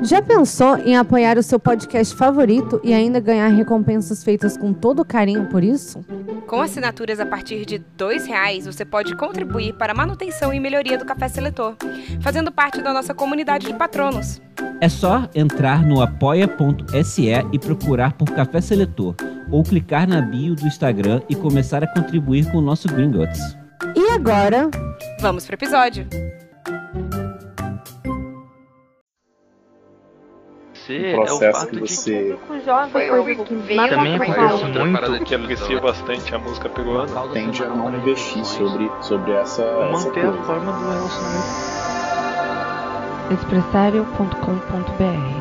Já pensou em apoiar o seu podcast favorito e ainda ganhar recompensas feitas com todo carinho por isso? Com assinaturas a partir de R$2, você pode contribuir para a manutenção e melhoria do Café Seletor, fazendo parte da nossa comunidade de patronos. É só entrar no apoia.se e procurar por Café Seletor, ou clicar na bio do Instagram e começar a contribuir com o nosso Gringotts. E agora, vamos pro episódio! O processo que você também acontece muito que aprecia bastante a música peruana tende a não investir sobre essa manter coisa. a forma do relacionamento. Expressario.com.br.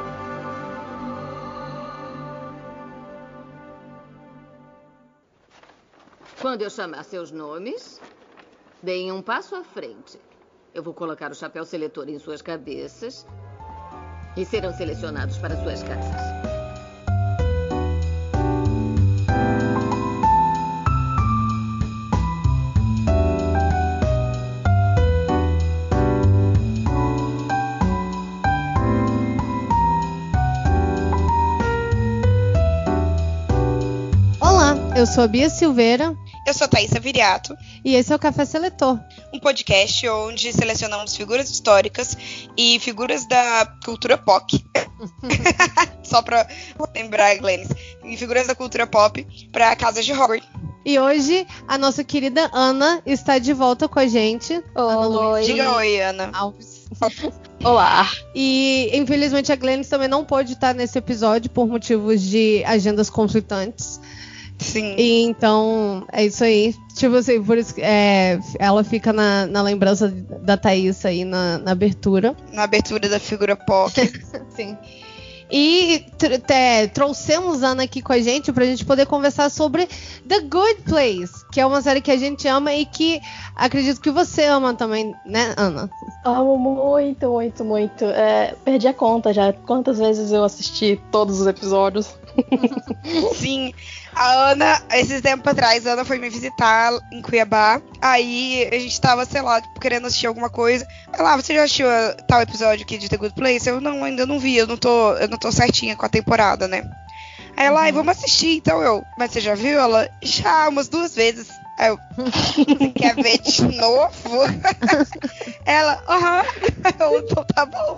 Quando eu chamar seus nomes, deem um passo à frente. Eu vou colocar o chapéu seletor em suas cabeças e serão selecionados para suas casas. olá, eu sou a Bia Silveira Eu sou Thaísa Viriato, e esse é o Café Seletor. um podcast onde selecionamos figuras históricas e figuras da cultura pop. Só pra lembrar, Glennis. E figuras da cultura pop pra casas de Hogwarts. E hoje a nossa querida Ana está de volta com a gente. Ana Luiz Diga oi, Ana. Alves. Olá. E infelizmente a Glennis também não pôde estar nesse episódio por motivos de agendas conflitantes. Sim. E então é isso aí. Tipo assim, por isso que ela fica na lembrança da Thaís aí na abertura. Na abertura da figura pop. Sim. E trouxemos a Ana aqui com a gente pra gente poder conversar sobre The Good Place, que é uma série que a gente ama e que acredito que você ama também, né, Ana? Amo muito, muito, muito. Perdi a conta já. Quantas vezes eu assisti todos os episódios? Sim. A Ana, esses tempos atrás, a Ana foi me visitar em Cuiabá. Aí a gente tava, sei lá, tipo, querendo assistir alguma coisa. Ela, você já assistiu tal episódio aqui de The Good Place? Eu não, ainda não vi, eu não tô certinha com a temporada, né? Aí ela, vamos assistir, então mas você já viu? Ela, já, umas 2 vezes. Aí eu, você quer ver de novo? Ela, então tá bom.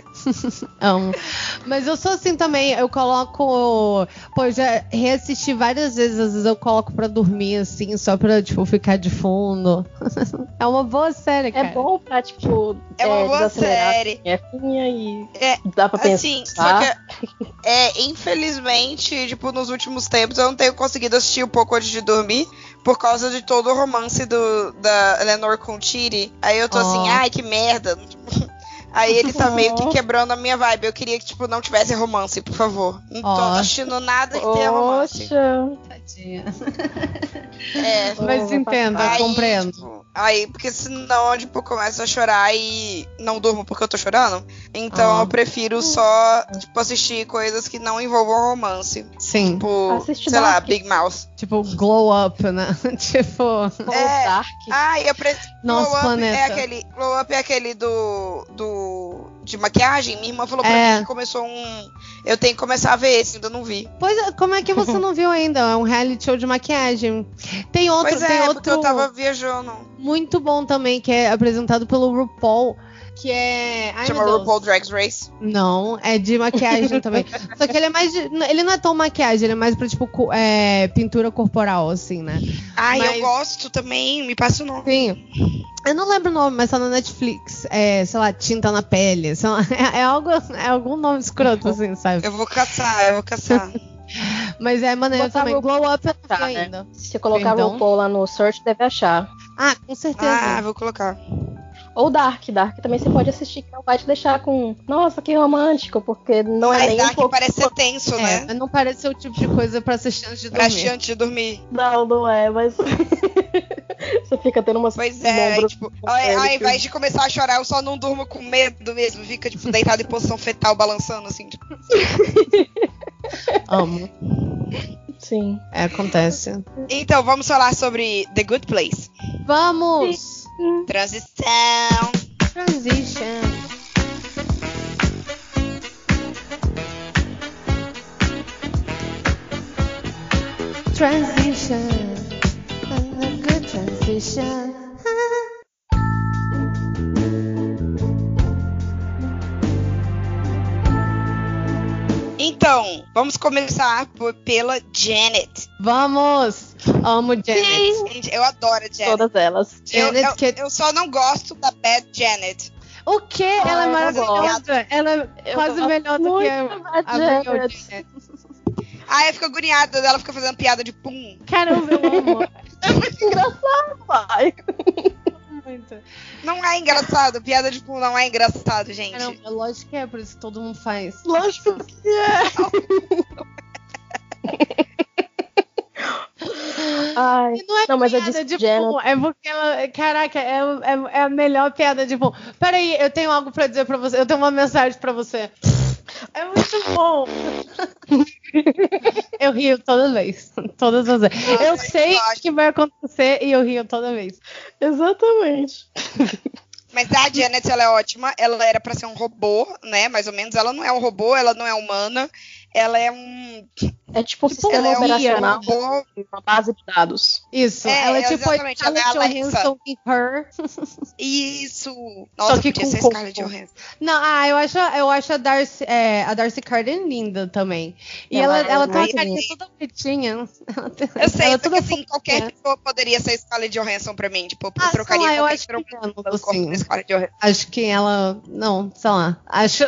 Mas eu sou assim também, eu coloco. Pô, eu já reassisti várias vezes, às vezes eu coloco pra dormir, assim, só pra, tipo, ficar de fundo. É uma boa série, cara. É bom pra, tipo, é uma boa série. É finha e dá pra pensar. Assim, só que, infelizmente, tipo, nos últimos tempos eu não tenho conseguido assistir um pouco antes de dormir, por causa de todo o romance da Eleanor com o Chidi. Aí eu tô assim, ai, que merda. Aí ele tá meio que quebrando a minha vibe. Eu queria que, tipo, não tivesse romance, por favor. Não tô assistindo nada que tenha romance. Poxa. Tadinha. Mas entendo, eu compreendo. Tipo, porque senão, tipo, eu começo a chorar e não durmo porque eu tô chorando. Então eu prefiro só, tipo, assistir coisas que não envolvam romance. Sim. Tipo, assiste sei Dark. lá, Big Mouth. Tipo, Glow Up, né? Tipo... Dark. Nosso planeta. Glow Up é aquele de maquiagem. Minha irmã falou pra mim que começou eu tenho que começar a ver esse, ainda não vi. Pois é, como é que você não viu ainda? É um reality show de maquiagem. Tem outro, porque eu tava viajando. Muito bom também, que é apresentado pelo RuPaul, que é... Chama RuPaul Drag Race? Não, é de maquiagem também. Só que ele é mais ele não é tão maquiagem, ele é mais pra, tipo, pintura corporal, assim, né? Eu gosto também, me passa o nome. Sim. Eu não lembro o nome, mas tá na Netflix. Sei lá, tinta na pele. Sei lá, é algum nome escroto, assim, sabe? Eu vou caçar. Mas é maneiro também. Glow Up eu não vi ainda. Se você colocar o RuPaul lá no search, deve achar. Ah, com certeza. Vou colocar. Ou Dark também você pode assistir, que não vai te deixar com... Nossa, que romântico, porque não é nem Dark um pouco... parece ser tenso, né? Não parece ser o tipo de coisa pra assistir antes de dormir. Pra assistir antes de dormir. Não é, mas... Você fica tendo umas... Pois é, tipo... Ao invés de começar a chorar, eu só não durmo com medo mesmo. Fica, tipo, deitado em posição fetal, balançando, assim, tipo... Amo. Sim. Acontece. Então, vamos falar sobre The Good Place. Vamos! Sim. Transition. Transition. A good transition. Então, vamos começar pela Janet. Vamos! Amo Janet. Gente, eu adoro a Janet. Todas elas. Eu só não gosto da Bad Janet. O quê? Ela é maravilhosa. Ela é quase melhor do que a Janet. Ah, eu fico agoniada dela, fica fazendo piada de pum. Caramba, eu amo. É muito engraçado, pai. Muito. Não é engraçado, piada de pum não é engraçado, gente. Caramba, lógico que é, por isso que todo mundo faz. Lógico que é. Ai, Não é mas piada de pum, é porque ela... Caraca, é a melhor piada de pum. Peraí, eu tenho algo pra dizer pra você. Eu tenho uma mensagem pra você. É muito bom. Eu rio toda vez. Todas as vezes. Eu sei o que vai acontecer e eu rio toda vez. Exatamente. Mas a Janet, ela é ótima. Ela era pra ser um robô, né? Mais ou menos. Ela não é um robô, ela não é humana. Ela é um... É tipo um sistema operacional, uma base de dados. Isso. Ela é tipo a Scarlett Johansson em Her. Isso. Nossa, que podia ser Scarlett Johansson. Não, eu acho a Darcy Carden linda também. E ela tem uma carinha toda bonitinha. Eu sei, porque assim, qualquer pessoa poderia ser Scarlett Johansson pra mim. Tipo, eu trocaria qualquer pessoa Scarlett Johansson. Acho que ela... Não, sei lá. Acho...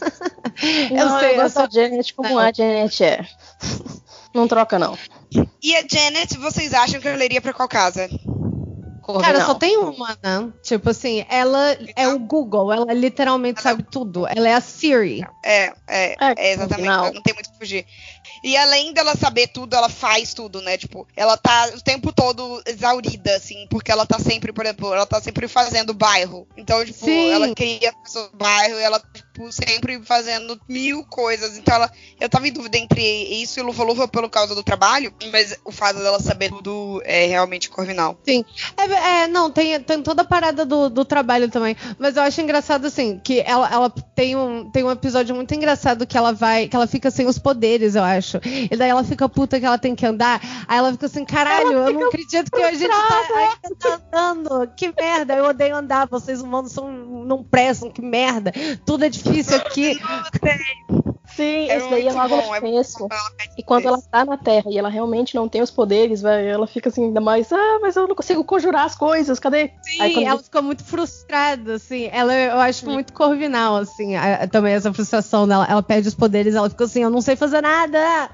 eu gosto da Janet como a Janet é. Não troca, não. E a Janet, vocês acham que ela iria pra qual casa? Cara, só tem uma, né? Tipo assim, ela é o Google, ela literalmente sabe tudo. Ela é a Siri. É exatamente, ela não tem muito o que fugir. E além dela saber tudo, ela faz tudo, né? Tipo, ela tá o tempo todo exaurida, assim, porque ela tá sempre, por exemplo, ela tá sempre fazendo bairro. Então, tipo, Sim. Ela cria o bairro e ela, tipo, sempre fazendo 1000 coisas. Então, eu tava em dúvida entre isso e Lufa-Lufa pelo causa do trabalho, mas o fato dela saber tudo é realmente Corvinal. Sim. Não, tem toda a parada do trabalho também. Mas eu acho engraçado, assim, que ela tem um episódio muito engraçado que ela fica sem os poderes, eu acho. E daí ela fica puta que ela tem que andar. Aí ela fica assim, caralho, eu não acredito que a gente ainda tá andando. Que merda, eu odeio andar. Vocês humanos não prestam, que merda. Tudo é difícil aqui. Sim, isso daí é logo no começo. E quando ela tá na Terra e ela realmente não tem os poderes, ela fica assim, ainda mais, mas eu não consigo conjurar as coisas, cadê? Sim, aí, ela fica muito frustrada, assim. Eu acho muito Corvinal, assim, também essa frustração dela. Ela perde os poderes, ela fica assim, eu não sei fazer nada.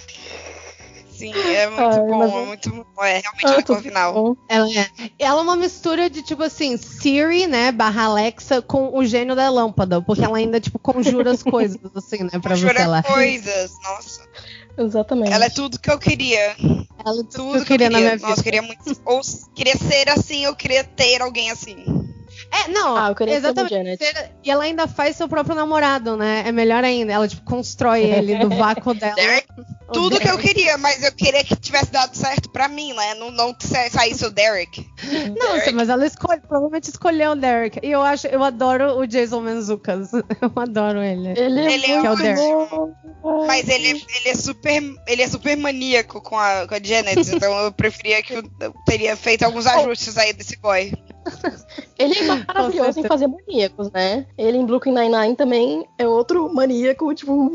Sim, é muito bom, é muito bom. É realmente Corvinal. Ela é uma mistura de, tipo assim, Siri, né, / Alexa, com o gênio da lâmpada, porque ela ainda, tipo, conjura as coisas, assim, né, pra você lá. Coisas, nossa. Exatamente. Ela é tudo que eu queria. Ela é tudo que eu queria na minha vida. Nossa, eu queria muito. Ou queria ser assim, eu queria ter alguém assim. Eu queria exatamente. E ela ainda faz seu próprio namorado, né? É melhor ainda. Ela, tipo, constrói ele do vácuo dela. Tudo que eu queria, mas eu queria que tivesse dado certo pra mim, né? Não saísse o Derek. Não, mas ela provavelmente escolheu o Derek. E eu adoro o Jason Mantzoukas. Eu adoro ele. Ele é o Derek. Mas ele é super maníaco com a Janet. Então eu preferia que eu teria feito alguns ajustes aí desse boy. Ele é maravilhoso em fazer maníacos, né? Ele em Brooklyn Nine-Nine também é outro maníaco, tipo...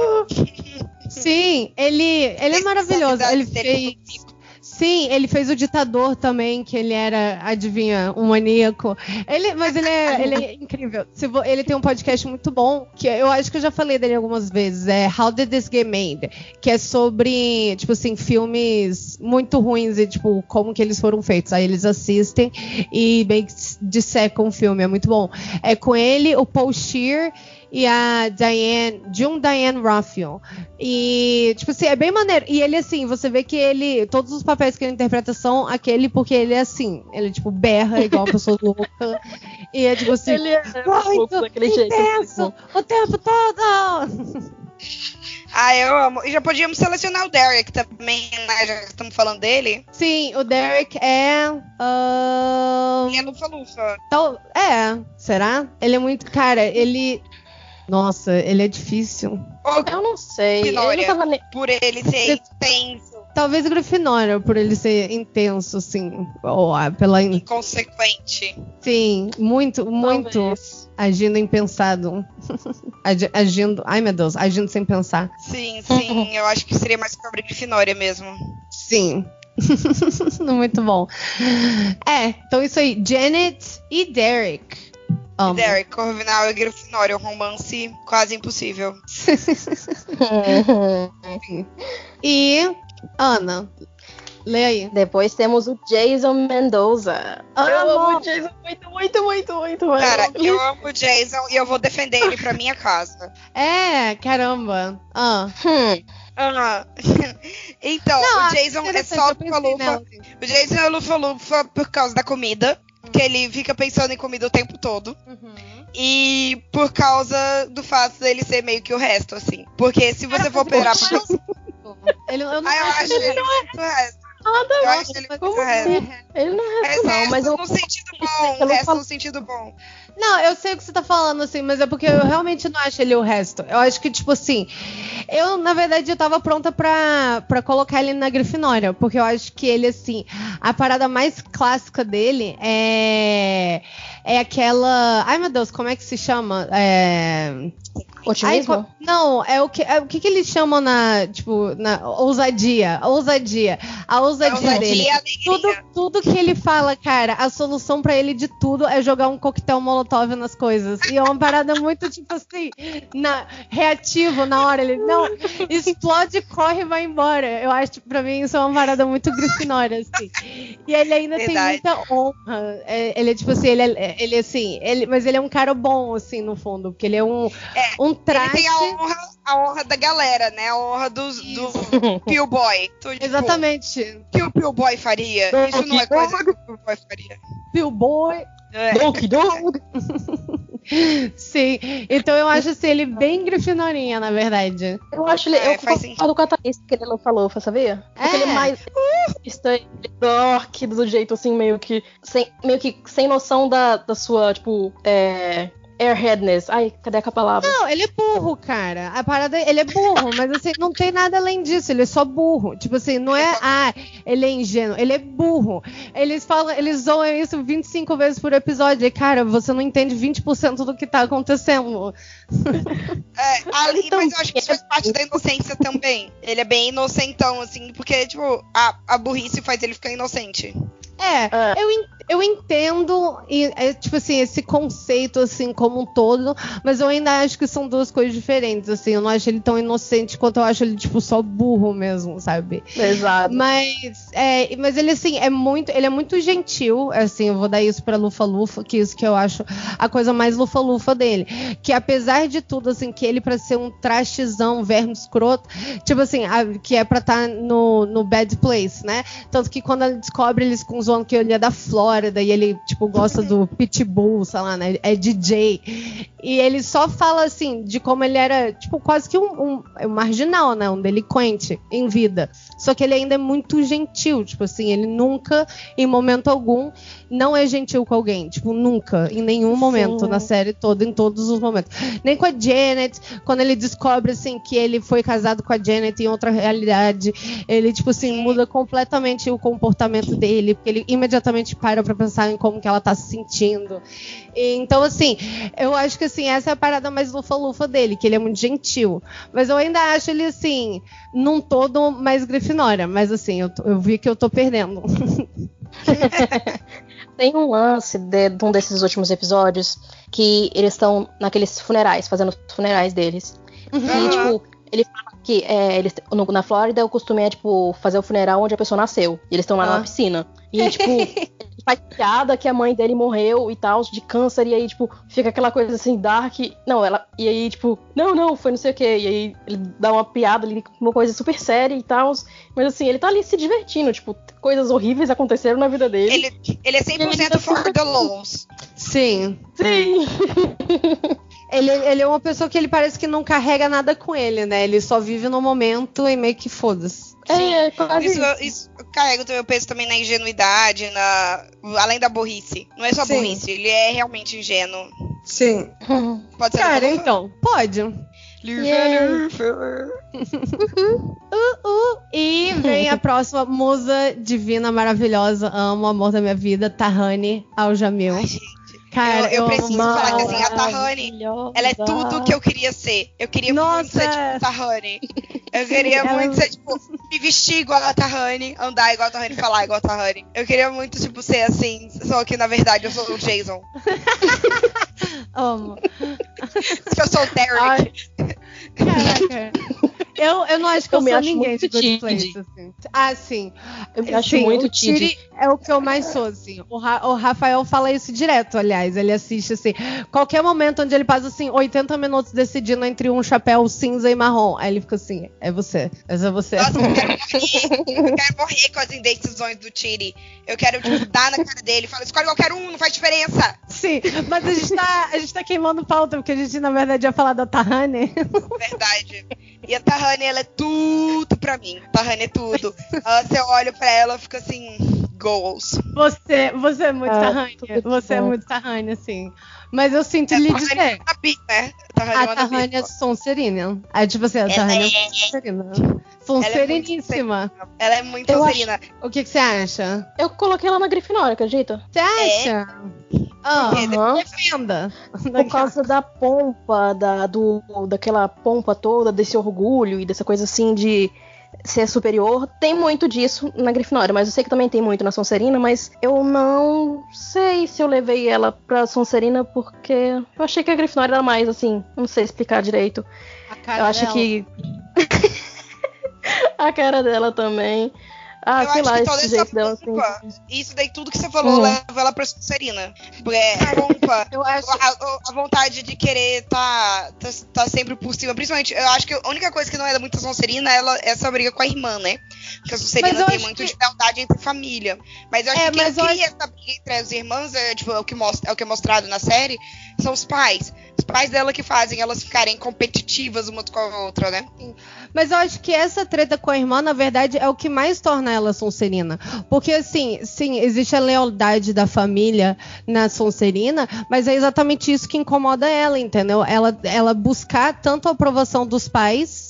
Sim, ele é maravilhoso. Ele fez o Ditador também, que ele era, adivinha, um maníaco. Mas ele é incrível. Ele tem um podcast muito bom, que eu acho que eu já falei dele algumas vezes. É How Did This Get Made? Que é sobre, tipo assim, filmes muito ruins e, tipo, como que eles foram feitos. Aí eles assistem e bem que dissecam o filme. É muito bom. É com ele, o Paul Scheer e a Diane Raphael. E, tipo assim, é bem maneiro. E ele, assim, você vê que todos os papéis que ele interpreta são aquele, porque ele é assim, ele, tipo, berra igual uma pessoa louca. E é, tipo assim, ele é muito intenso o tempo todo. Eu amo. E já podíamos selecionar o Derek também, né? Já que estamos falando dele. Sim, o Derek é... Ele é Lufa-Lufa. Será? Ele é muito... Cara, ele... Nossa, ele é difícil. Eu não sei. Glória, por ele ser intenso. Talvez Grifinória, por ele ser intenso, assim. Ou pela... Inconsequente. Sim, muito agindo impensado. Agindo... Ai, meu Deus, agindo sem pensar. Sim, eu acho que seria mais sobre Grifinória mesmo. Sim. Muito bom. Então isso aí. Janet e Derek. Derek, Corvinal e Grifinória, um romance quase impossível. E Ana, lê aí. Depois temos o Jason Mendoza. Eu amo o Jason muito. Cara, eu amo o Jason e eu vou defender ele pra minha casa. Caramba. Então, não, o Jason é só lufa-lufa. O Jason é lufa-lufa por causa da comida. Que ele fica pensando em comida o tempo todo. E por causa do fato dele ser meio que o resto, assim. Porque se você for operar pra... eu acho ele muito resto. Eu acho ele muito resto. Ele não é resto, não, mas no sentido bom. Resto no sentido bom. Não, eu sei o que você tá falando, assim, mas é porque eu realmente não acho ele o resto. Eu acho que, tipo assim, na verdade, eu tava pronta pra colocar ele na Grifinória, porque eu acho que ele, assim, a parada mais clássica dele é aquela... Ai, meu Deus, como é que se chama? Otimismo? Não, é o que eles chamam na ousadia. A ousadia dele. Tudo que ele fala, cara, a solução pra ele de tudo é jogar um coquetel molotov nas coisas. E é uma parada muito, tipo assim, reativo na hora. Ele, não, explode, corre e vai embora. Eu acho, pra mim, isso é uma parada muito Grifinória, assim. E ele ainda tem muita honra. Ele é, tipo assim, mas ele é um cara bom, assim, no fundo, porque ele é um traste. Ele tem a honra da galera, né? A honra do Pio Boy. Então, tipo, exatamente. O que o Pio Boy faria? Isso não é coisa que o Pio Boy faria. Pio Boy. Dog. Sim, então eu acho assim, ele bem Grifinorinha, na verdade. Eu acho ele. Eu concordo com a Thaís que ele falou, sabia? Porque ele é mais estranho, dork, do jeito assim, meio que sem noção da sua, tipo, airheadness. Ai, cadê a palavra? Não, ele é burro, cara. A parada, ele é burro, mas assim, não tem nada além disso. Ele é só burro. Tipo assim, não é, ele é ingênuo. Ele é burro. Eles zoam isso 25 vezes por episódio. E, cara, você não entende 20% do que tá acontecendo. Mas eu acho que isso faz parte da inocência também. Ele é bem inocentão, assim, porque, tipo, a burrice faz ele ficar inocente. Eu entendo, tipo assim, esse conceito, assim, como um todo, mas eu ainda acho que são duas coisas diferentes, assim, eu não acho ele tão inocente quanto eu acho ele, tipo, só burro mesmo, sabe? Exato. Mas ele, assim, ele é muito gentil, assim, eu vou dar isso pra Lufa-Lufa, que isso que eu acho a coisa mais Lufa-Lufa dele, que apesar de tudo, assim, que ele pra ser um trastezão, verme escroto, tipo assim, que é pra estar no bad place, né? Tanto que quando ele descobre, eles ficam zoando que ele é da Flórida e ele, tipo, gosta do Pitbull, sei lá, né? É DJ. E ele só fala, assim, de como ele era, tipo, quase que um marginal, né? Um delinquente em vida. Só que ele ainda é muito gentil, tipo assim, ele nunca, em momento algum, não é gentil com alguém. Tipo, nunca, em nenhum momento na série toda, em todos os momentos. Nem com a Janet, quando ele descobre, assim, que ele foi casado com a Janet em outra realidade, ele, tipo assim, muda completamente o comportamento dele, porque ele imediatamente para pra pensar em como que ela tá se sentindo. E, então, assim, eu acho que, assim, essa é a parada mais lufa-lufa dele, que ele é muito gentil. Mas eu ainda acho ele, assim, num todo mais Grifinória. Mas, assim, eu vi que eu tô perdendo. Tem um lance de um desses últimos episódios que eles estão naqueles funerais, fazendo os funerais deles. E, tipo, ele fala que na Flórida o costume é, tipo, fazer o funeral onde a pessoa nasceu. E eles estão lá numa piscina. E, tipo, faz piada que a mãe dele morreu e tal, de câncer. E aí, tipo, fica aquela coisa assim, dark. Não, e aí, tipo, não, foi não sei o quê. E aí ele dá uma piada ali, uma coisa super séria e tal. Mas assim, ele tá ali se divertindo. Tipo, coisas horríveis aconteceram na vida dele. Ele é 100% for the lols. Sim. Ele é uma pessoa que ele parece que não carrega nada com ele, né? Ele só vive no momento e meio que foda-se. Quase isso carrega o teu peso também na ingenuidade, além da burrice. Não é só burrice, ele é realmente ingênuo. Sim. Pode ser. Cara, então, pode. E vem a próxima musa divina, maravilhosa. Amo o amor da minha vida, Tahani Al-Jamil. Ai, gente. Cara, eu preciso falar que assim, a Tahani, ela é tudo que eu queria ser. Eu queria muito ser tipo Tahani. Eu queria muito ser, tipo, me vestir igual a Tahani, andar igual a Tahani, falar igual a Tahani. Eu queria muito, tipo, ser assim, só que na verdade eu sou o Jason. Amo. Eu sou o Derek. Caraca. Eu não acho que eu sou ninguém de Good Place, assim. Ah, sim. Eu me acho muito o Tiri é o que eu mais sou, assim. O Rafael fala isso direto, aliás. Ele assiste, assim, qualquer momento onde ele passa, assim, 80 minutos decidindo entre um chapéu cinza e marrom. Aí ele fica assim, é você. Essa é você. Nossa, eu quero morrer com as indecisões do Tiri. Eu quero, tipo, dar na cara dele e falar, escolhe qualquer um, não faz diferença. Sim, mas a gente tá queimando pauta, porque a gente, na verdade, ia falar da Tahani. Verdade. E a Tahani, ela é tudo pra mim. Tahani é tudo. Você olha pra ela e fica assim, goals. Você é muito Tahani. Você é muito Tahani, assim. Mas eu sinto lhe dizer. Né? A Tahani é Sonserina. É tipo assim, a Tahani é Sonserina. Sonseriníssima. Ela é muito Sonserina. O que você acha? Eu coloquei ela na Grifinória, acredita? Você acha? Defenda. Por causa da pompa, daquela pompa toda, desse orgulho e dessa coisa assim de ser superior. Tem muito disso na Grifinória, mas eu sei que também tem muito na Sonserina, mas eu não sei se eu levei ela pra Sonserina porque eu achei que a Grifinória era mais assim, não sei explicar direito. Eu acho que a cara dela também. Ah, eu sei acho lá, que toda esse essa jeito dela pompa, assim. isso daí tudo que você falou leva ela pra Sonserina. A pompa, eu acho... a vontade de querer tá sempre por cima. Principalmente, eu acho que a única coisa que não é muito a Sonserina é essa briga com a irmã, né? Porque a Sonserina tem muito de lealdade entre família. Mas eu acho que quem cria essa briga entre as irmãs, tipo, é o que é mostrado na série, são os pais. Os pais dela que fazem elas ficarem competitivas uma com a outra, né? Mas eu acho que essa treta com a irmã, na verdade, é o que mais torna ela Sonserina. Porque, assim, sim, existe a lealdade da família na Sonserina, mas é exatamente isso que incomoda ela, entendeu? Ela buscar tanto a aprovação dos pais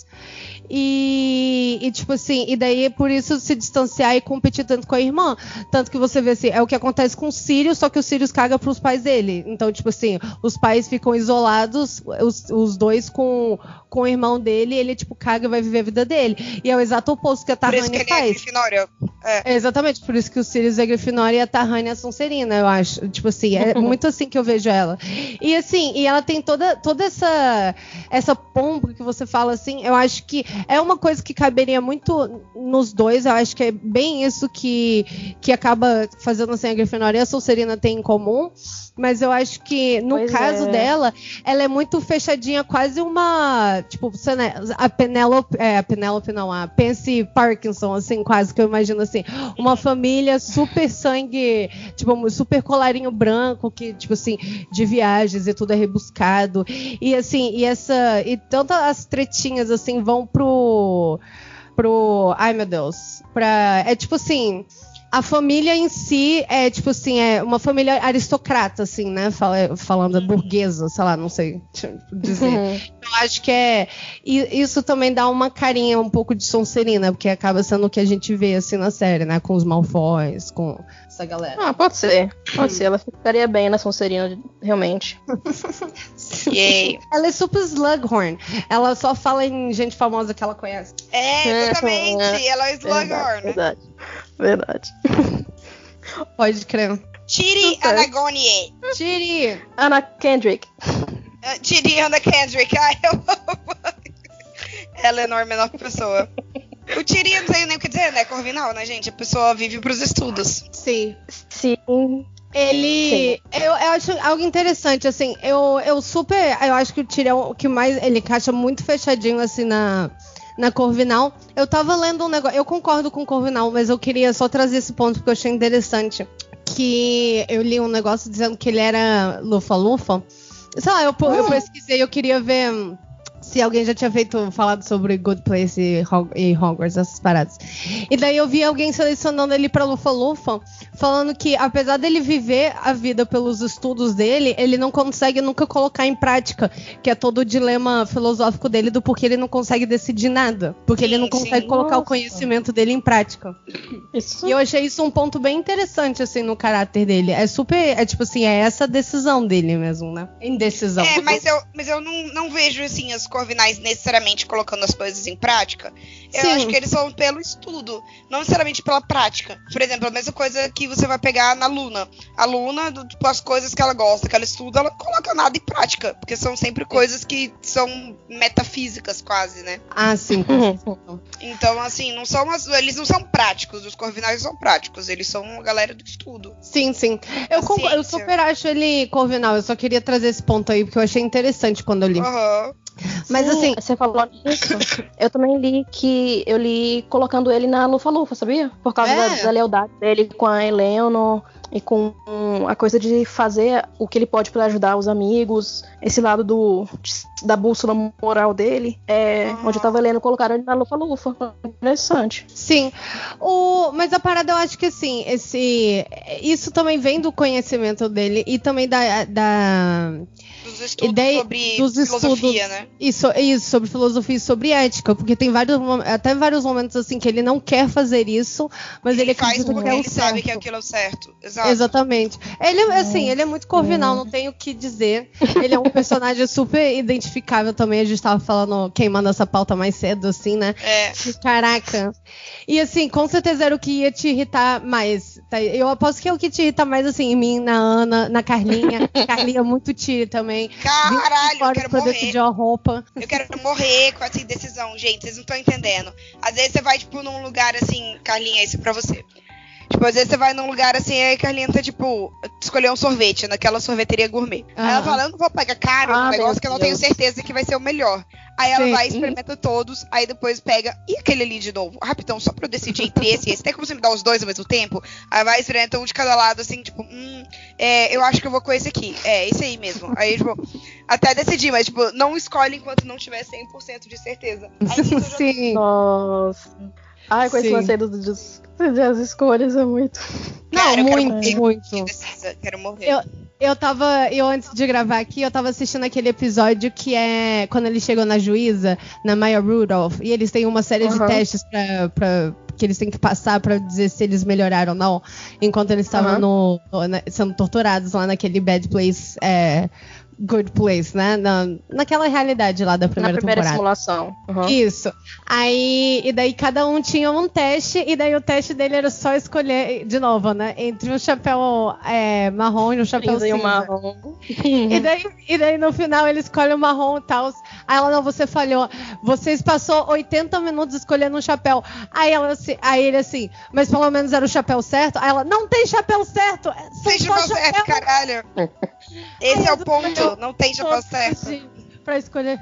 e tipo assim, e daí é por isso se distanciar e competir tanto com a irmã. Tanto que você vê assim, é o que acontece com o Sirius, só que o Sirius caga pros pais dele. Então, tipo assim, os pais ficam isolados, os dois com o irmão dele, e ele tipo caga e vai viver a vida dele. E é o exato oposto que a Tahani faz. É exatamente, por isso que o Sirius é Grifinória e a Tahani é Sonserina, eu acho. Tipo assim, é muito assim que eu vejo ela. E assim, e ela tem toda essa pompa que você fala assim, eu acho que é uma coisa que caberia muito nos dois. Eu acho que é bem isso que acaba fazendo assim a Grifinória e a Sonserina tem em comum. Mas eu acho que, no caso dela, ela é muito fechadinha, quase uma... Tipo, a Penélope não, a Pansy Parkinson, assim, quase que eu imagino assim. Uma família super sangue, tipo, super colarinho branco, que, tipo assim, de viagens e tudo é rebuscado. E assim, e tanto as tretinhas, assim, vão pro... Ai, meu Deus. É tipo assim... A família em si é, tipo assim, é uma família aristocrata, assim, né? Falando burguesa, sei lá, não sei dizer. Eu acho que isso também dá uma carinha um pouco de Sonserina, porque acaba sendo o que a gente vê, assim, na série, né? Com os Malfoys, com essa galera. Ah, pode ser. Pode ser. Ela ficaria bem na Sonserina, realmente. Ela é super Slughorn. Ela só fala em gente famosa que ela conhece. Exatamente. Ela é Slughorn. Verdade. Pode crer. Chidi Anagonie. Chidi. Anna Kendrick. Chidi Anna Kendrick. Ai, eu amo. Ela é enorme, menor pessoa. O Chidi, eu não sei nem o que dizer, né? Corvinal, né, gente? A pessoa vive pros estudos. Sim. Sim. Eu acho algo interessante, assim, eu acho que o Chidi é o que mais, ele encaixa muito fechadinho, assim, na Corvinal. Eu tava lendo um negócio, eu concordo com o Corvinal, mas eu queria só trazer esse ponto porque eu achei interessante, que eu li um negócio dizendo que ele era lufa-lufa. Sei lá, eu pesquisei, eu queria ver se alguém já tinha falado sobre Good Place e Hogwarts, essas paradas. E daí eu vi alguém selecionando ele pra Lufa-Lufa, falando que apesar dele viver a vida pelos estudos dele, ele não consegue nunca colocar em prática, que é todo o dilema filosófico dele do porquê ele não consegue decidir nada. Porque ele não consegue colocar o conhecimento dele em prática. Isso. E eu achei isso um ponto bem interessante, assim, no caráter dele. É tipo assim, é essa decisão dele mesmo, né? Indecisão. Mas eu não vejo, assim, os Corvinais necessariamente colocando as coisas em prática. Eu acho que eles são pelo estudo, não necessariamente pela prática. Por exemplo, a mesma coisa que você vai pegar na Luna. A Luna, tipo, as coisas que ela gosta, que ela estuda, ela não coloca nada em prática. Porque são sempre coisas que são metafísicas, quase, né? Ah, sim. Então, assim, eles não são práticos. Os Corvinais são práticos. Eles são uma galera do estudo. Sim. Eu super acho ele Corvinal. Eu só queria trazer esse ponto aí, porque eu achei interessante quando eu li. Mas assim, você falou nisso. Eu também li colocando ele na Lufa-Lufa, sabia? Por causa da lealdade dele com a Eleanor e com a coisa de fazer o que ele pode pra ajudar os amigos. Esse lado da bússola moral dele. Onde eu tava lendo, colocaram ele na Lufa-Lufa. Interessante. Sim. Mas a parada, eu acho que assim, isso também vem do conhecimento dele e também dos estudos sobre filosofia, né? Isso, sobre filosofia e sobre ética, porque tem vários momentos assim que ele não quer fazer isso, mas ele acredita que é o certo. Ele sabe que aquilo é o certo. Exato. Exatamente. Ele é muito corvinal, não tenho o que dizer. Ele é um personagem super identificável também, a gente tava falando, queimando essa pauta mais cedo, assim, né? Caraca. E assim, com certeza era o que ia te irritar mais. Tá? Eu aposto que é o que te irrita mais, assim, em mim, na Ana, na Carlinha. Carlinha muito tira também. Caralho, eu quero morrer. Decidir a roupa. Eu quero morrer com essa indecisão, gente. Vocês não estão entendendo. Às vezes você vai, tipo, num lugar assim, Carlinha, isso é pra você. Tipo, às vezes você vai num lugar assim, aí a Carlinha tá, tipo, escolher um sorvete naquela sorveteria gourmet. Aí ela fala, eu não vou pagar caro um negócio que eu não tenho certeza que vai ser o melhor. Aí ela vai, experimenta todos, aí depois pega, e aquele ali de novo? Rapidão, só pra eu decidir entre esse e esse. Tem como você me dar os dois ao mesmo tempo? Aí vai, experimenta um de cada lado, assim, tipo, eu acho que eu vou com esse aqui. Esse aí mesmo. Aí, tipo, até decidir, mas, tipo, não escolhe enquanto não tiver 100% de certeza. Aí, sim. Nossa. Ai, com esse lance das escolhas é muito. Não, muito. Quero morrer. Eu antes de gravar aqui, eu tava assistindo aquele episódio que é quando ele chegou na juíza, na Maya Rudolph, e eles têm uma série de testes que eles têm que passar pra dizer se eles melhoraram ou não, enquanto eles estavam sendo torturados lá naquele Bad Place, Good Place, né? Naquela realidade lá da primeira temporada. Simulação. Isso. E daí cada um tinha um teste, e daí o teste dele era só escolher, de novo, né? Entre um chapéu marrom e um chapéu cinza. Marrom. E daí no final ele escolhe o marrom e tal. Aí ela, não, você falhou. Vocês passou 80 minutos escolhendo um chapéu. Aí ele assim, mas pelo menos era o chapéu certo? Aí ela, não tem chapéu certo! Tem chapéu certo, caralho! Esse é o ponto, não tem chapéu certo. Pra escolher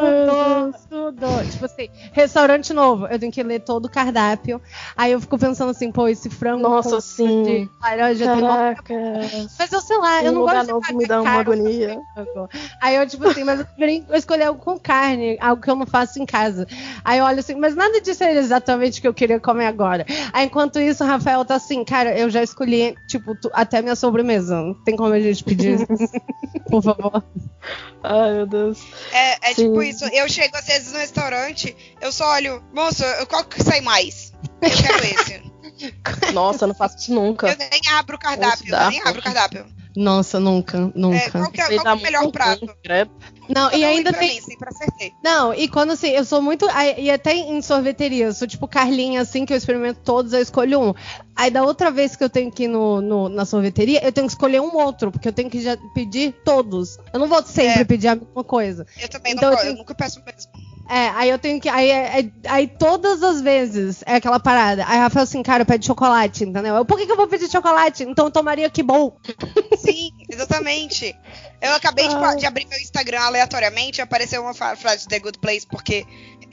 tudo. Tipo assim, restaurante novo, eu tenho que ler todo o cardápio. Aí eu fico pensando assim, pô, esse frango. Nossa, sim. De laranja tem. Mas eu sei lá, eu não gosto de novo me dá uma agonia. Aí eu, tipo assim, mas eu preferi escolher algo com carne, algo que eu não faço em casa. Aí eu olho assim, mas nada disso era exatamente o que eu queria comer agora. Aí enquanto isso, o Rafael tá assim, cara, eu já escolhi, tipo, até minha sobremesa. Não tem como a gente pedir, por favor. Ai, meu Deus. É tipo isso, eu chego às vezes no restaurante, eu só olho, moça, qual que sai mais? Eu quero esse. Nossa, eu não faço isso nunca. Eu nem abro o cardápio, Nossa, nunca. Qual que é o melhor prato? Não, e ainda tem. Sempre acertei. Não, e quando assim, eu sou muito. E até em sorveteria, eu sou tipo Carlinha, assim, que eu experimento todos, eu escolho um. Aí da outra vez que eu tenho que ir na sorveteria, eu tenho que escolher um outro, porque eu tenho que já pedir todos. Eu não vou sempre pedir a mesma coisa. Eu também não eu nunca peço mesmo. Aí eu tenho que. Aí todas as vezes é aquela parada. Aí a Rafael assim, cara, pede chocolate, entendeu? Por que eu vou pedir chocolate? Então eu tomaria que bom. Sim, exatamente. Eu acabei de abrir meu Instagram aleatoriamente e apareceu uma frase de The Good Place, porque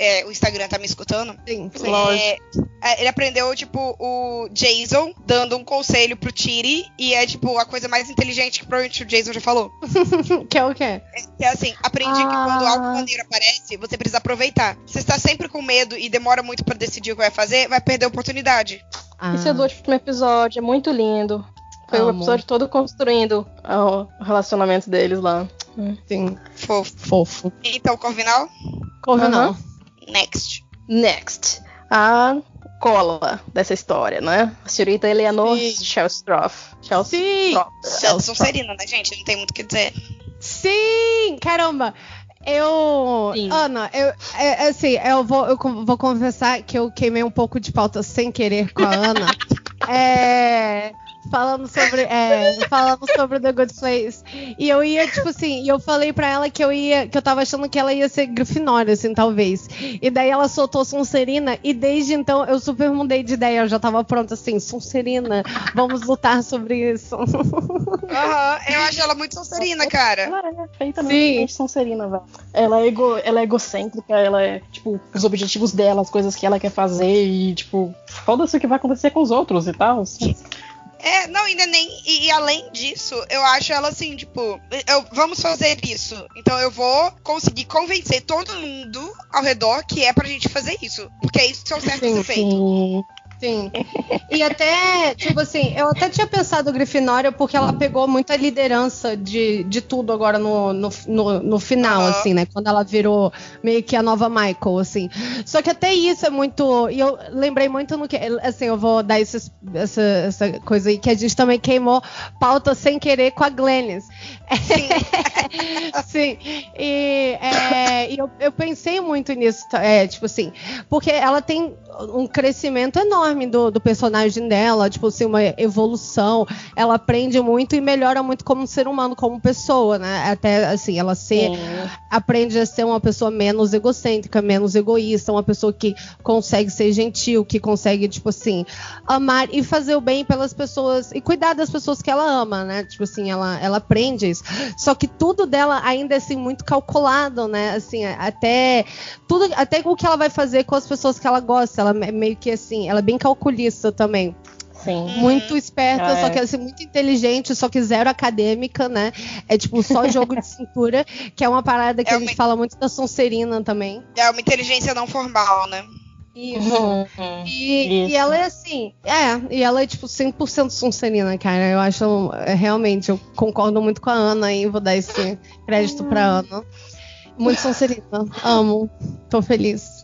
o Instagram tá me escutando. Sim. Ele aprendeu, tipo, o Jason dando um conselho pro Tiri. E é, tipo, a coisa mais inteligente que provavelmente o Jason já falou. Que é o quê? Que é assim, aprendi que quando algo maneiro aparece, você precisa aproveitar. Se você está sempre com medo e demora muito pra decidir o que vai fazer, vai perder a oportunidade. Esse é do último episódio, é muito lindo. Foi o episódio todo construindo o relacionamento deles lá. Sim. Fofo. Então, Corvinal? Corvinal. Next. A cola dessa história, né? A senhorita Eleanor Shellstrop. Sim! Sonserina, né, gente? Não tem muito o que dizer. Sim! Caramba! Ana, eu vou confessar que eu queimei um pouco de pauta sem querer com a Ana. Falando sobre The Good Place. E eu ia, tipo assim, eu falei pra ela que eu tava achando que ela ia ser Grifinória, assim, talvez. E daí ela soltou Sonserina, e desde então eu super mudei de ideia. Eu já tava pronta, assim, Sonserina, vamos lutar sobre isso. Eu acho ela muito Sonserina, cara. Ela é feitamente Sonserina, velho. Ela é egocêntrica, ela é, tipo, os objetivos dela, as coisas que ela quer fazer, e, tipo, foda-se o que vai acontecer com os outros e tal. Não, ainda nem. E além disso, eu acho ela assim, tipo, vamos fazer isso. Então eu vou conseguir convencer todo mundo ao redor que é pra gente fazer isso. Porque é isso que é o certo a ser feito. Sim. E até, tipo assim, eu até tinha pensado Grifinória porque ela pegou muita liderança de tudo agora no final, assim, né? Quando ela virou meio que a nova Michael, assim. Só que até isso é muito... E eu lembrei muito no que... Assim, eu vou dar essa coisa aí que a gente também queimou pauta sem querer com a Glennis. Sim. E eu pensei muito nisso, tipo assim, porque ela tem um crescimento enorme do personagem dela, tipo assim, uma evolução, ela aprende muito e melhora muito como ser humano, como pessoa, né, até assim, ela aprende a ser uma pessoa menos egocêntrica, menos egoísta, uma pessoa que consegue ser gentil, que consegue, tipo assim, amar e fazer o bem pelas pessoas, e cuidar das pessoas que ela ama, né, tipo assim, ela aprende isso, só que tudo dela ainda é, assim, muito calculado, né, assim, até o que ela vai fazer com as pessoas que ela gosta, ela é meio que assim, ela é bem calculista também. Sim. Muito esperta, só que assim, muito inteligente, só que zero acadêmica, né? É tipo só jogo de cintura, que é uma parada que a gente fala muito da Sonserina também. É uma inteligência não formal, né? Isso. E ela é assim, e ela é tipo 100% Sonserina, cara. Eu acho, realmente, eu concordo muito com a Ana e vou dar esse crédito pra Ana. Muito Sonserina, amo, tô feliz.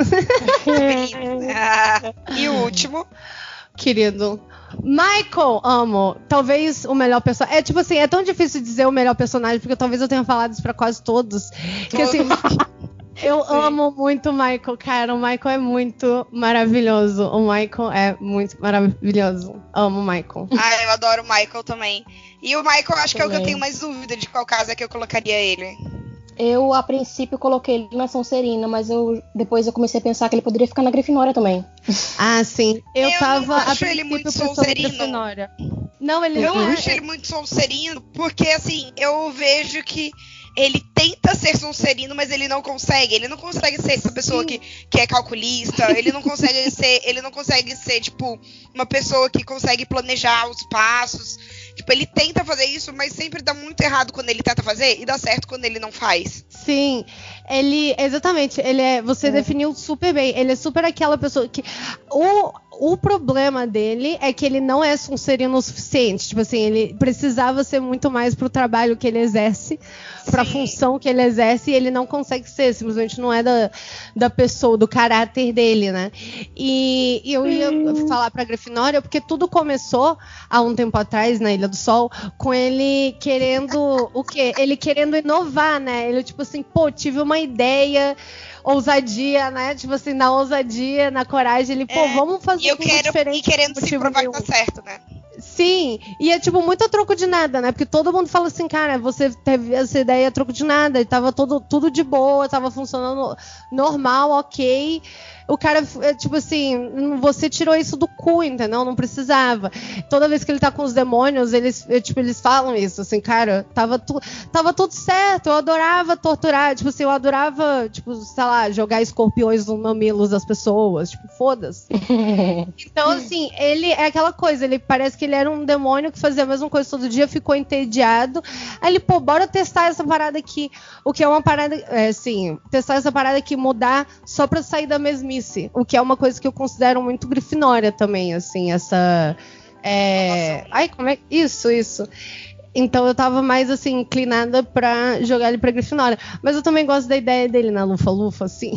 E o último, querido, Michael, amo. Talvez o melhor personagem. É tipo assim, é tão difícil dizer o melhor personagem, porque talvez eu tenha falado isso pra quase todos. Que assim, eu amo muito o Michael, cara. O Michael é muito maravilhoso. O Michael é muito maravilhoso. Amo o Michael. Eu adoro o Michael também. E o Michael, acho que é o que eu tenho mais dúvida de qual casa que eu colocaria ele. Eu, a princípio, coloquei ele na Sonserina, mas depois eu comecei a pensar que ele poderia ficar na Grifinória também. Ah, sim. Eu tava não acho ele muito Sonserino. Não, ele eu não acho ele muito Sonserino, porque assim, eu vejo que ele tenta ser Sonserino, mas ele não consegue. Ele não consegue ser essa pessoa que é calculista. Ele não consegue ser, tipo, uma pessoa que consegue planejar os passos. Tipo, ele tenta fazer isso, mas sempre dá muito errado quando ele tenta fazer e dá certo quando ele não faz. Sim, exatamente, você definiu super bem, ele é super aquela pessoa que, o problema dele é que ele não é Sonserino o suficiente, tipo assim, ele precisava ser muito mais pro trabalho que ele exerce, pra função que ele exerce, e ele não consegue ser, simplesmente não é da pessoa, do caráter dele, né, e eu ia falar pra Grifinória, porque tudo começou há um tempo atrás, na Ilha do Sol, com ele querendo, o quê? Ele querendo inovar, né, ele tipo assim, tive uma ideia, ousadia, né? Tipo assim, na ousadia, na coragem, ele, vamos fazer algo diferente. E querendo se provar que tá certo, né? Sim, e é tipo muito a troco de nada, né? Porque todo mundo fala assim, cara, você teve essa ideia a troco de nada, e tava tudo de boa, tava funcionando normal, ok. o cara, tipo assim, você tirou isso do cu, entendeu? Não precisava. Toda vez que ele tá com os demônios, eles falam isso, assim, cara, tava tudo certo, eu adorava torturar, tipo assim, eu adorava, tipo, sei lá, jogar escorpiões nos mamilos das pessoas, tipo, foda-se. Então, assim, ele é aquela coisa, ele parece que ele era um demônio que fazia a mesma coisa todo dia, ficou entediado. Aí ele, pô, bora testar essa parada aqui. O que é uma parada, testar essa parada aqui, mudar só pra sair da mesmice. O que é uma coisa que eu considero muito grifinória também, assim, essa... Ai, como é... Isso. Então eu tava mais, assim, inclinada pra jogar ele pra Grifinória. Mas eu também gosto da ideia dele na Lufa-Lufa, assim.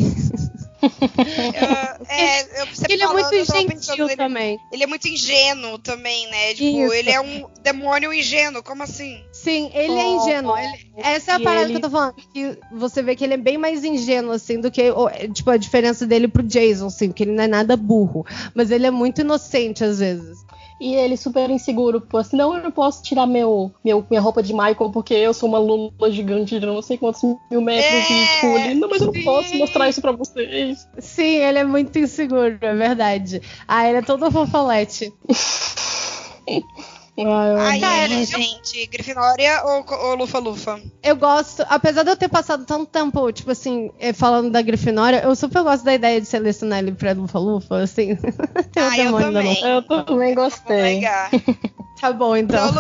Ele é muito gentil também. Ele é muito ingênuo também, né? Tipo, ele é um demônio ingênuo, como assim? Sim, ele é ingênuo. Essa é a parada que eu tô falando. Que você vê que ele é bem mais ingênuo, assim, do que tipo, a diferença dele pro Jason, assim, porque ele não é nada burro. Mas ele é muito inocente, às vezes. E ele super inseguro, pô, assim, não, eu não posso tirar minha roupa de Michael porque eu sou uma lula gigante de não sei quantos mil metros e, tipo, linda, mas eu não posso mostrar isso pra vocês. Sim, ele é muito inseguro, é verdade. Ele é todo fofolete. Gente, Grifinória ou Lufa-Lufa? Eu gosto, apesar de eu ter passado tanto tempo, tipo assim, falando da Grifinória, eu super gosto da ideia de selecionar ele pra Lufa-Lufa, assim. Eu também gostei. Tá bom, então.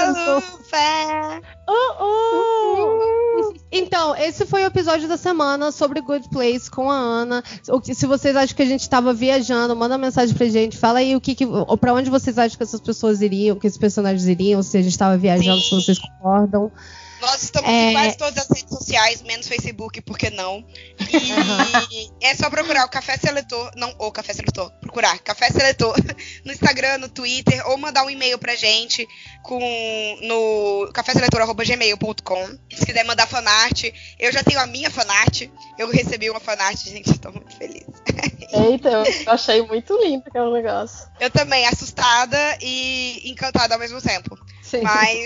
Então, esse foi o episódio da semana sobre Good Place com a Ana. Se vocês acham que a gente tava viajando, manda mensagem pra gente. Fala aí ou pra onde vocês acham que essas pessoas iriam, que esses personagens iriam, se a gente tava viajando, se vocês concordam. Nós estamos em quase todas as redes sociais, menos Facebook, por que não? E é só procurar o Café Seletor, não o Café Seletor, procurar Café Seletor no Instagram, no Twitter, ou mandar um e-mail pra gente no caféseletor@gmail.com. Se quiser mandar fanart, eu já tenho a minha fanart, eu recebi uma fanart, gente, tô muito feliz. Eita, eu achei muito lindo aquele negócio. Eu também, assustada e encantada ao mesmo tempo. Sim.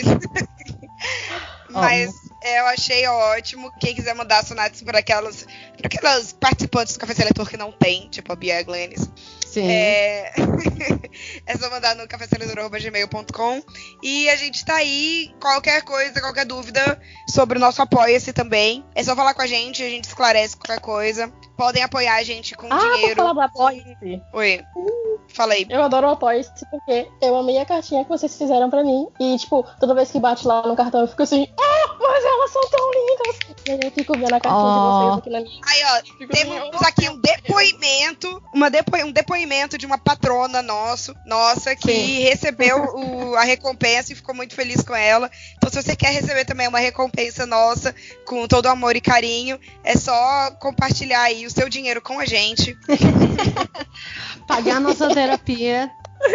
Mas eu achei ótimo. Quem quiser mandar sonatas para aquelas participantes do Café Seletor que não tem, tipo a Bia Glennis. Sim. É só mandar no caféseletor@gmail.com. E a gente tá aí. Qualquer coisa, qualquer dúvida sobre o nosso Apoia-se também. É só falar com a gente esclarece qualquer coisa. Podem apoiar a gente com dinheiro. Vou falar do Apoia-se. Oi. Falei. Eu adoro o Apoia-se porque eu amei a cartinha que vocês fizeram pra mim. E, tipo, toda vez que bate lá no cartão eu fico assim, mas elas são tão lindas. E aí eu fico vendo a cartinha de vocês aqui na minha. Aí, ó, temos aqui um depoimento de uma patrona nossa que recebeu a recompensa e ficou muito feliz com ela. Então, se você quer receber também uma recompensa nossa, com todo amor e carinho, é só compartilhar aí o seu dinheiro com a gente. Pagar nossa terapia.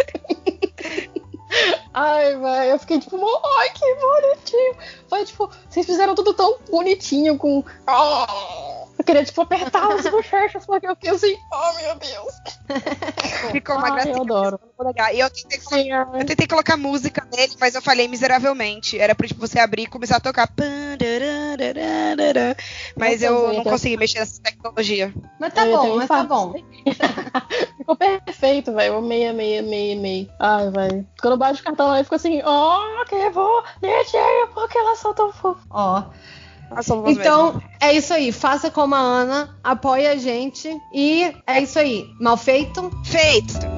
Ai, velho, eu fiquei tipo, ai, que bonitinho. Foi tipo, vocês fizeram tudo tão bonitinho com... Eu queria, tipo, apertar as bochechas porque eu fiquei assim, meu Deus. Ficou uma gracinha. Eu adoro. E eu tentei colocar música nele, mas eu falhei miseravelmente. Era pra, tipo, você abrir e começar a tocar. Mas eu não consegui mexer nessa tecnologia. Mas tá bom. Ficou perfeito, velho. Eu amei. Ai, velho. Quando bate o cartão aí, fica assim, que bonitinho, porque elas são tão fofas. Então, é isso aí. Faça como a Ana, apoie a gente. E é isso aí. Mal feito? Feito!